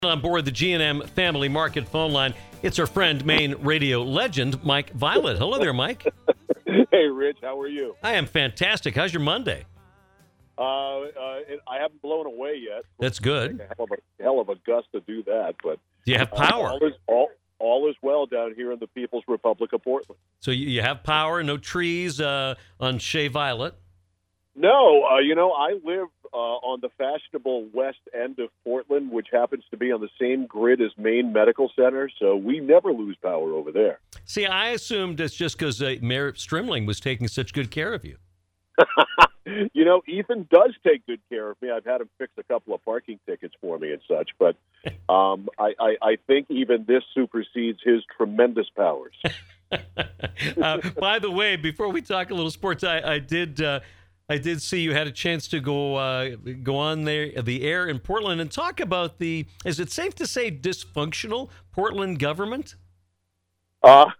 On board the G&M Family Market phone line, it's our friend, Maine radio legend, Mike Violet. Hello there, Mike. Hey, Rich. How are you? I am fantastic. How's your Monday? I haven't blown away yet. That's good. A hell of a gust to do that, but Do you have power? All is well down here in the People's Republic of Portland. So you have power, no trees on Shea Violet? No, I live on the fashionable west end of Portland, which happens to be on the same grid as Maine Medical Center, so we never lose power over there. See, I assumed it's just because Mayor Strimling was taking such good care of you. Ethan does take good care of me. I've had him fix a couple of parking tickets for me and such, but I think even this supersedes his tremendous powers. By the way, before we talk a little sports, I did see you had a chance to go on the air in Portland and talk about is it safe to say dysfunctional Portland government? Or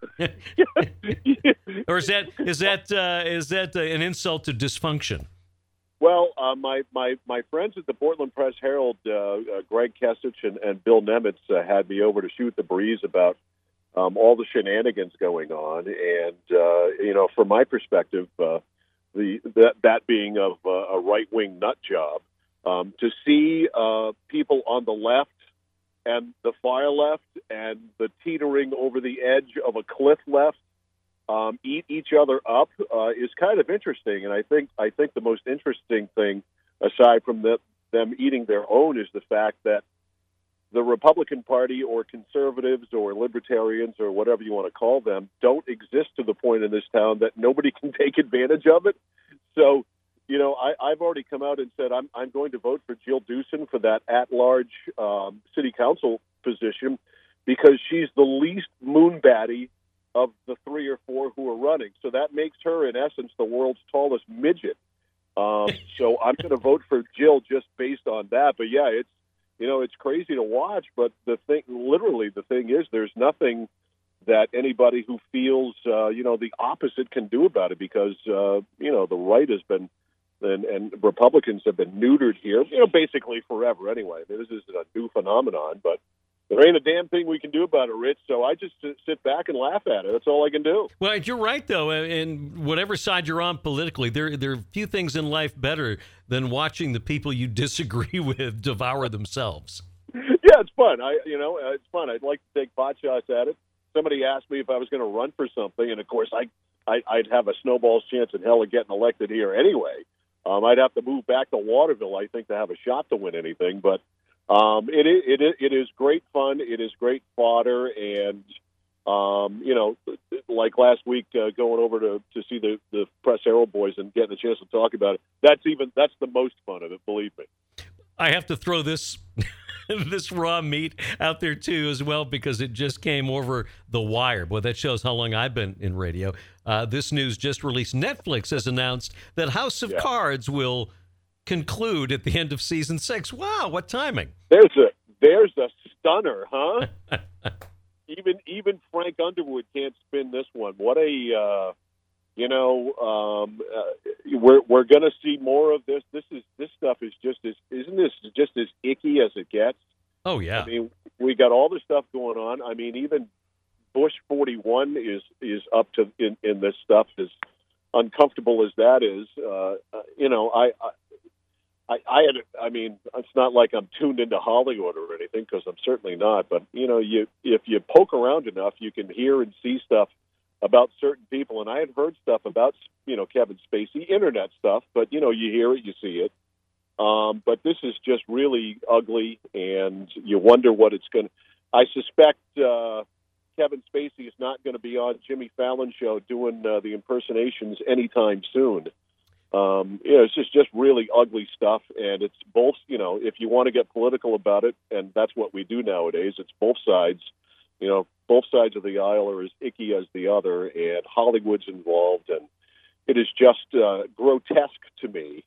is that an insult to dysfunction? Well, my friends at the Portland Press Herald, Greg Kesich and Bill Nemitz, had me over to shoot the breeze about all the shenanigans going on, and from my perspective, that being of a right-wing nut job, to see people on the left and the far left and the teetering over the edge of a cliff left eat each other up is kind of interesting. And I think the most interesting thing, aside from them eating their own, is the fact that the Republican Party or conservatives or libertarians or whatever you want to call them don't exist to the point in this town that nobody can take advantage of it. So, I've already come out and said I'm going to vote for Jill Doosan for that at-large city council position because she's the least moonbatty of the three or four who are running. So that makes her, in essence, the world's tallest midget. So I'm going to vote for Jill just based on that. But yeah, it's crazy to watch. But the thing is, there's nothing that anybody who feels, the opposite can do about it because, the right has been, and Republicans have been neutered here, basically forever anyway. This isn't a new phenomenon, but there ain't a damn thing we can do about it, Rich, so I just sit back and laugh at it. That's all I can do. Well, you're right, though, and whatever side you're on politically, there are few things in life better than watching the people you disagree with devour themselves. Yeah, it's fun. It's fun. I'd like to take pot shots at it. Somebody asked me if I was going to run for something, and, of course, I'd have a snowball's chance in hell of getting elected here anyway. I'd have to move back to Waterville, I think, to have a shot to win anything, but it is great fun. It is great fodder, and like last week, going over to see the Press Herald boys and getting a chance to talk about it. That's the most fun of it. Believe me. I have to throw this raw meat out there too as well because it just came over the wire. Boy, that shows how long I've been in radio. This news just released. Netflix has announced that House of Cards will conclude at the end of season 6. Wow, what timing! There's a stunner, huh? even Frank Underwood can't spin this one. What a we're going to see more of this. This stuff is isn't this just as icky as it gets? Oh yeah. I mean, we got all this stuff going on. I mean, even Bush 41 is up to in this stuff. As uncomfortable as that is, I mean, it's not like I'm tuned into Hollywood or anything because I'm certainly not. But if you poke around enough, you can hear and see stuff about certain people. And I had heard stuff about Kevin Spacey, internet stuff, but you hear it, you see it. But this is just really ugly, and you wonder what it's going to. I suspect Kevin Spacey is not going to be on Jimmy Fallon's show doing the impersonations anytime soon. It's just really ugly stuff, and it's both. If you want to get political about it, and that's what we do nowadays, it's both sides. Both sides of the aisle are as icky as the other, and Hollywood's involved, and it is just grotesque to me.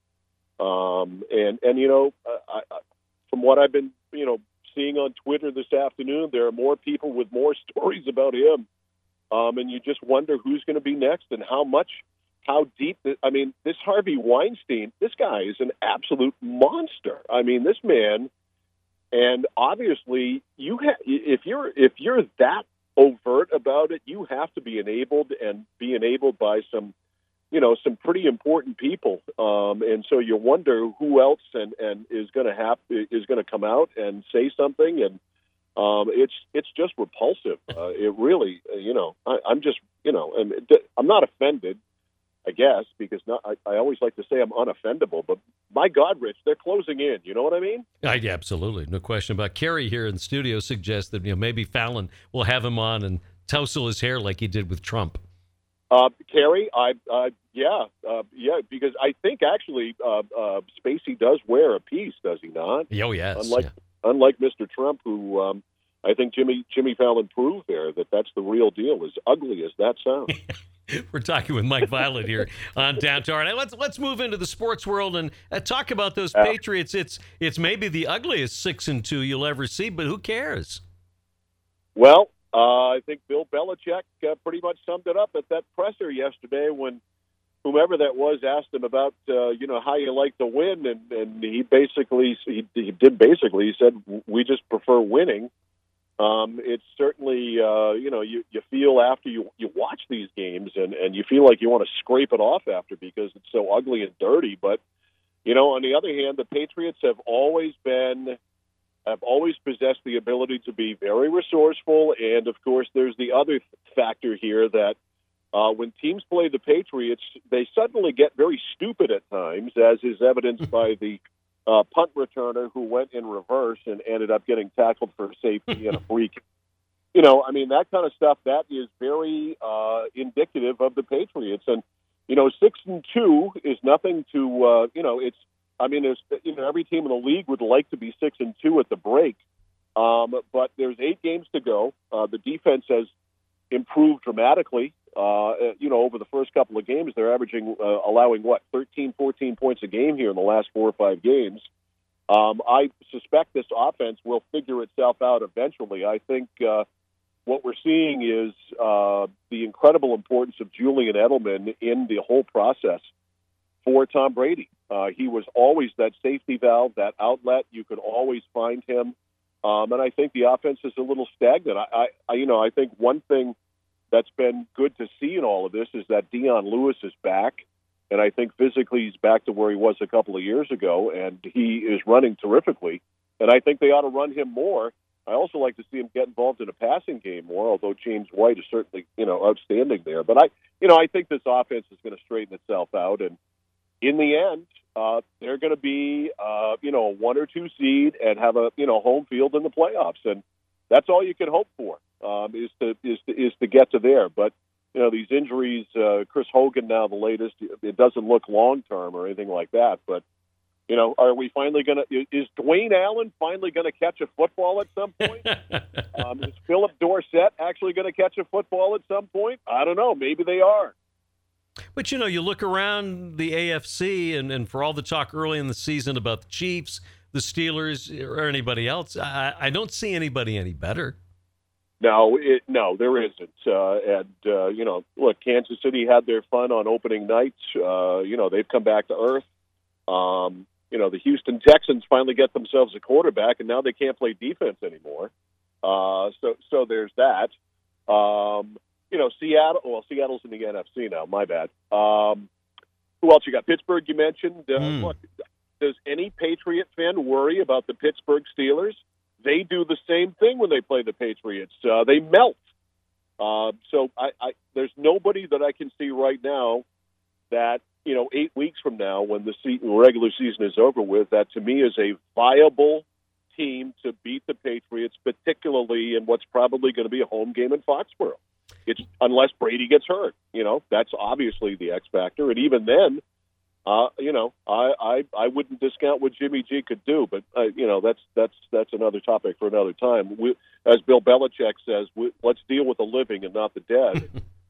From what I've been, seeing on Twitter this afternoon, there are more people with more stories about him, and you just wonder who's going to be next and how deep. This Harvey Weinstein, this guy is an absolute monster. I mean, this man. And obviously, if you're that overt about it, you have to be enabled by some pretty important people. And so you wonder who else and is going to come out and say something. And it's just repulsive. It really, I'm just, I'm not offended, I guess, because I always like to say I'm unoffendable, but my God, Rich, they're closing in. You know what I mean? Yeah, absolutely. No question about it. Kerry here in the studio suggests that maybe Fallon will have him on and tousle his hair like he did with Trump. Kerry, yeah, because I think actually Spacey does wear a piece, does he not? Oh, yes. Unlike Mr. Trump, who I think Jimmy Fallon proved there that that's the real deal, as ugly as that sounds. We're talking with Mike Violet here on Downtown. Let's move into the sports world and talk about those Patriots. It's maybe the ugliest 6-2 you'll ever see, but who cares? Well, I think Bill Belichick pretty much summed it up at that presser yesterday when whomever that was asked him about how you like to win, and he said we just prefer winning. It's certainly you feel after you watch these games and you feel like you want to scrape it off after because it's so ugly and dirty. But on the other hand, the Patriots have always possessed the ability to be very resourceful, and of course, there's the other factor here that when teams play the Patriots, they suddenly get very stupid at times, as is evidenced by the punt returner who went in reverse and ended up getting tackled for safety and a free kick. That kind of stuff, that is very indicative of the Patriots. And, 6-2 is nothing to, every team in the league would like to be 6-2 at the break. But there's 8 games to go. The defense has improved dramatically. Over the first couple of games, they're averaging, allowing 13, 14 points a game here in the last 4 or 5 games. I suspect this offense will figure itself out eventually. I think what we're seeing is the incredible importance of Julian Edelman in the whole process for Tom Brady. He was always that safety valve, that outlet. You could always find him. And I think the offense is a little stagnant. I think one thing that's been good to see in all of this is that Dion Lewis is back, and I think physically he's back to where he was a couple of years ago, and he is running terrifically, and I think they ought to run him more. I also like to see him get involved in a passing game more, although James White is certainly, outstanding there. But I think this offense is going to straighten itself out, and in the end, they're going to be, a 1 or 2 seed and have a, home field in the playoffs, and that's all you can hope for. Is to get to there. But, these injuries, Chris Hogan now the latest, it doesn't look long-term or anything like that. But, are we finally going to – is Dwayne Allen finally going to catch a football at some point? Is Philip Dorsett actually going to catch a football at some point? I don't know. Maybe they are. But, you look around the AFC and for all the talk early in the season about the Chiefs, the Steelers, or anybody else, I don't see anybody any better. No, there isn't. Look, Kansas City had their fun on opening night. They've come back to earth. The Houston Texans finally get themselves a quarterback, and now they can't play defense anymore. So there's that. Seattle. Well, Seattle's in the NFC now. My bad. Who else you got? Pittsburgh. You mentioned. Look, does any Patriot fan worry about the Pittsburgh Steelers? They do the same thing when they play the Patriots. They melt. So there's nobody that I can see right now that, 8 weeks from now when the regular season is over with, that to me is a viable team to beat the Patriots, particularly in what's probably going to be a home game in Foxborough. It's unless Brady gets hurt. That's obviously the X factor. And even then, I wouldn't discount what Jimmy G could do, but that's another topic for another time. As Bill Belichick says, let's deal with the living and not the dead.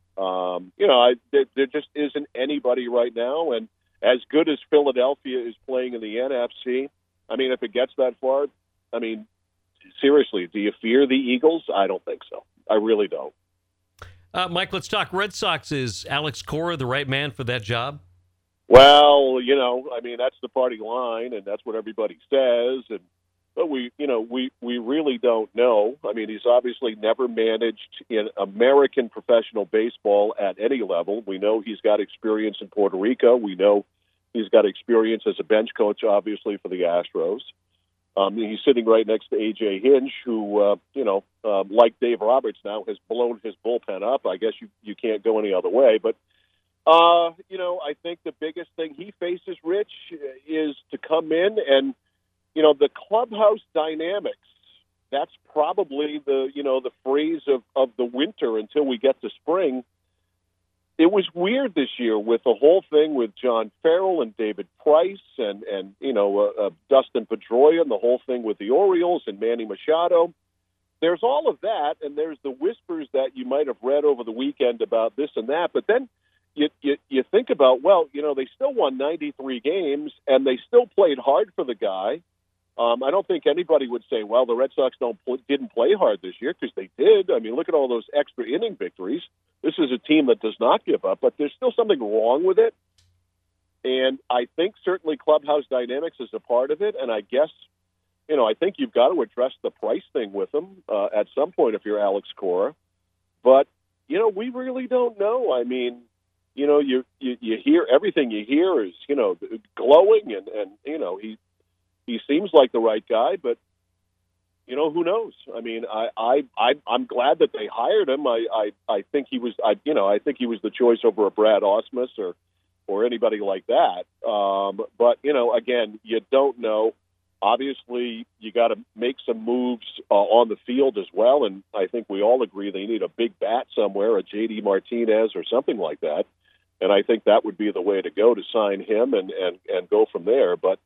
There just isn't anybody right now, and as good as Philadelphia is playing in the NFC, if it gets that far, seriously, do you fear the Eagles? I don't think so. I really don't. Mike, let's talk Red Sox. Is Alex Cora the right man for that job? Well, that's the party line, and that's what everybody says. And, But we really don't know. I mean, he's obviously never managed in American professional baseball at any level. We know he's got experience in Puerto Rico. We know he's got experience as a bench coach, obviously, for the Astros. He's sitting right next to A.J. Hinch, who, like Dave Roberts now, has blown his bullpen up. I guess you can't go any other way. But, I think the biggest thing he faces, Rich, is to come in and, the clubhouse dynamics, that's probably the phrase of the winter until we get to spring. It was weird this year with the whole thing with John Farrell and David Price and Dustin Pedroia and the whole thing with the Orioles and Manny Machado. There's all of that, and there's the whispers that you might have read over the weekend about this and that. But then you think about, they still won 93 games, and they still played hard for the guy. I don't think anybody would say, well, the Red Sox didn't play hard this year, because they did. I mean, look at all those extra inning victories. This is a team that does not give up, but there's still something wrong with it. And I think certainly clubhouse dynamics is a part of it. And I guess, I think you've got to address the price thing with them at some point if you're Alex Cora. But, we really don't know. I mean, you hear everything you hear is, glowing and he seems like the right guy, but who knows? I mean, I'm glad that they hired him. I think he was I think he was the choice over a Brad Ausmus or anybody like that. But again, you don't know. Obviously, you got to make some moves on the field as well, and I think we all agree they need a big bat somewhere, a J.D. Martinez or something like that. And I think that would be the way to go, to sign him and go from there. But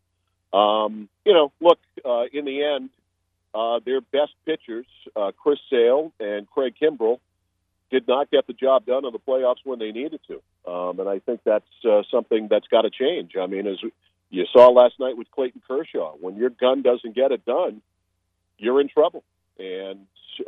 look, in the end, their best pitchers, Chris Sale and Craig Kimbrell, did not get the job done in the playoffs when they needed to. And I think that's something that's got to change. I mean, as you saw last night with Clayton Kershaw, when your gun doesn't get it done, you're in trouble. And,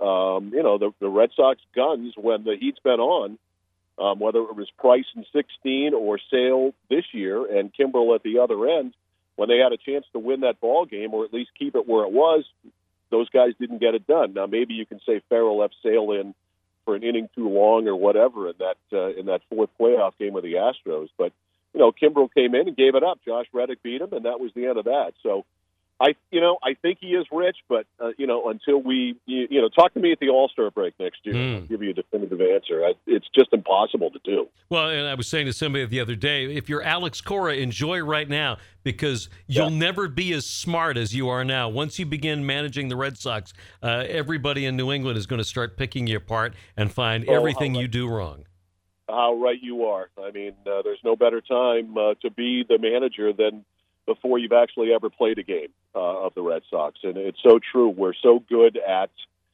the Red Sox guns, when the heat's been on, whether it was Price in 16 or Sale this year and Kimbrell at the other end, when they had a chance to win that ball game or at least keep it where it was, those guys didn't get it done. Now, maybe you can say Farrell left Sale in for an inning too long or whatever in that fourth playoff game with the Astros. But, Kimbrell came in and gave it up. Josh Reddick beat him, and that was the end of that. So, I think he is rich, but, until we, talk to me at the All-Star break next year, I'll give you a definitive answer. It's just impossible to do. Well, and I was saying to somebody the other day, if you're Alex Cora, enjoy right now, because you'll never be as smart as you are now. Once you begin managing the Red Sox, everybody in New England is going to start picking you apart and find everything you do wrong. How right you are. I mean, there's no better time to be the manager than before you've actually ever played a game of the Red Sox. And it's so true. We're so good at,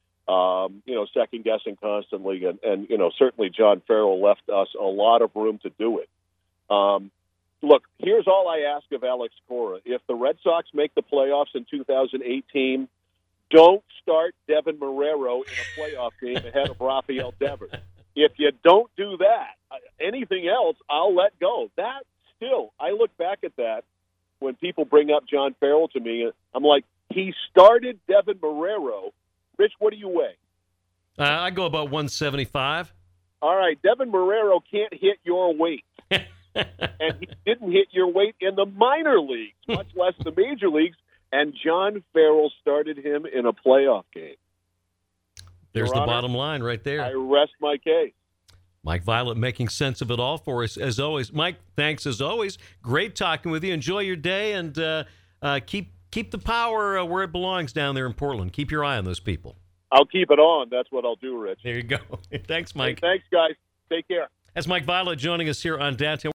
second-guessing constantly. And certainly John Farrell left us a lot of room to do it. Look, here's all I ask of Alex Cora. If the Red Sox make the playoffs in 2018, don't start Devin Marrero in a playoff game ahead of Rafael Devers. If you don't do that, anything else, I'll let go. That still, I look back at that when people bring up John Farrell to me, I'm like, he started Devin Marrero. Rich, what do you weigh? I go about 175. All right, Devin Marrero can't hit your weight. And he didn't hit your weight in the minor leagues, much less the major leagues, and John Farrell started him in a playoff game. There's the bottom line right there. I rest my case. Mike Violet making sense of it all for us, as always. Mike, thanks as always. Great talking with you. Enjoy your day, and keep the power where it belongs down there in Portland. Keep your eye on those people. I'll keep it on. That's what I'll do, Rich. There you go. Thanks, Mike. Hey, thanks, guys. Take care. That's Mike Violet joining us here on Downtown.